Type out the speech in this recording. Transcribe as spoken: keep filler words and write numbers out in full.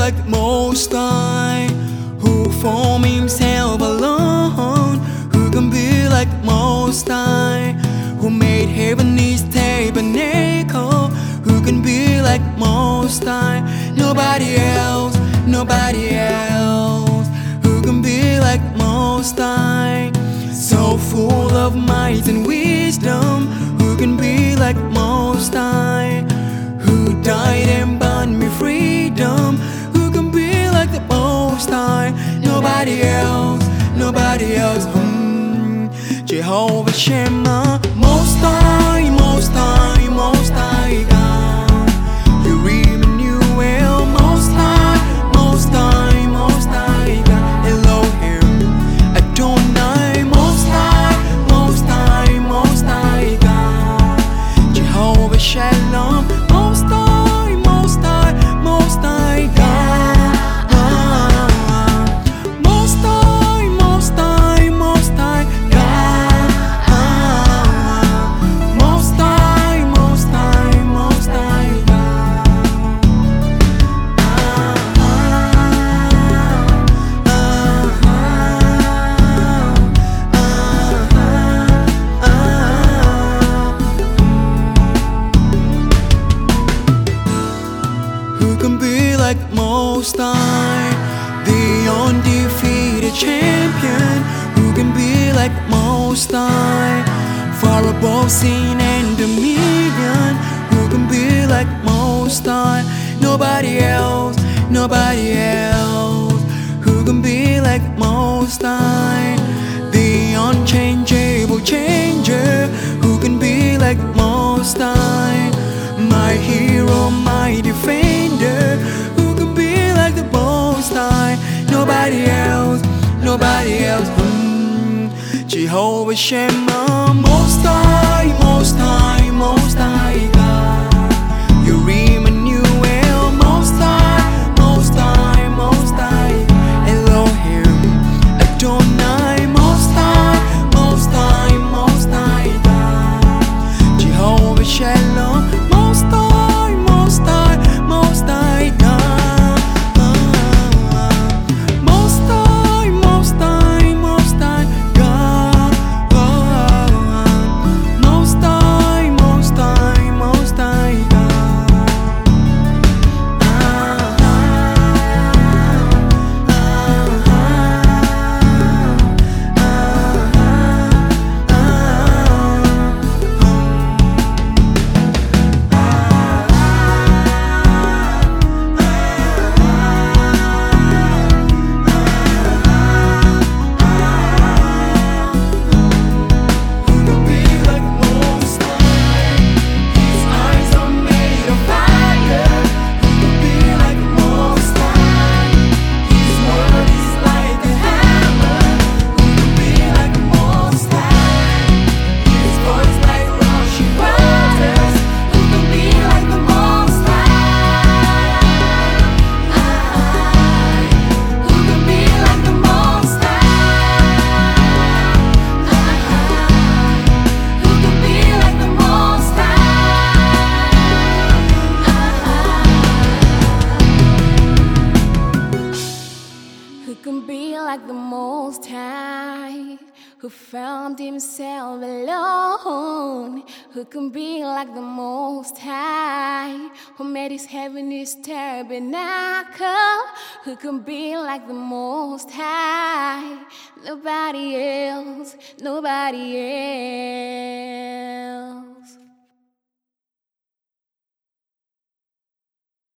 like the Most High, who formed himself alone? Who can be like the Most High, who made heaven his tabernacle? Who can be like the Most High? Nobody else, nobody else. Who can be like the Most High, so full of might and wisdom? Who can be like the Most High, who died and bought me freedom? Who can be like the Most High? Nobody else, nobody else. Hmm. Jehovah Shammah, Most High, Most High, Most High God. You Emmanuel, Most High, Most High, Most High God. Elohim, Adonai, Most High, Most High, Most High God. Jehovah Shalom, Most High, Most High, Most High God. Most High, Most High, Most High God. Most High, Most High, Most High God. Who can be like the Most High, the undefeated champion? Who can be like the Most High, far above sin and dominion? Who can be like the Most High? Nobody else, nobody else. Who can be like the Most High, the unchangeable changer? Who can be like the Most High, my hero, my defender? Who can be like the Most High? Nobody else, nobody else. Hmm. Jehovah Shammah, Most High, Most High, Most High God. You Emmanuel, Most High, Most High, Most High. Elohim, Adonai, Most High, Most High, Most High God. Jehovah Shalom, Most High, Most High, Most High God. Most High, Most High, Most High God. Most High, Most High, Most High God. Who can be like the Most High, who found himself alone? Who can be like the Most High, who made his heaven his tabernacle? Who can be like the Most High? Nobody else, nobody else.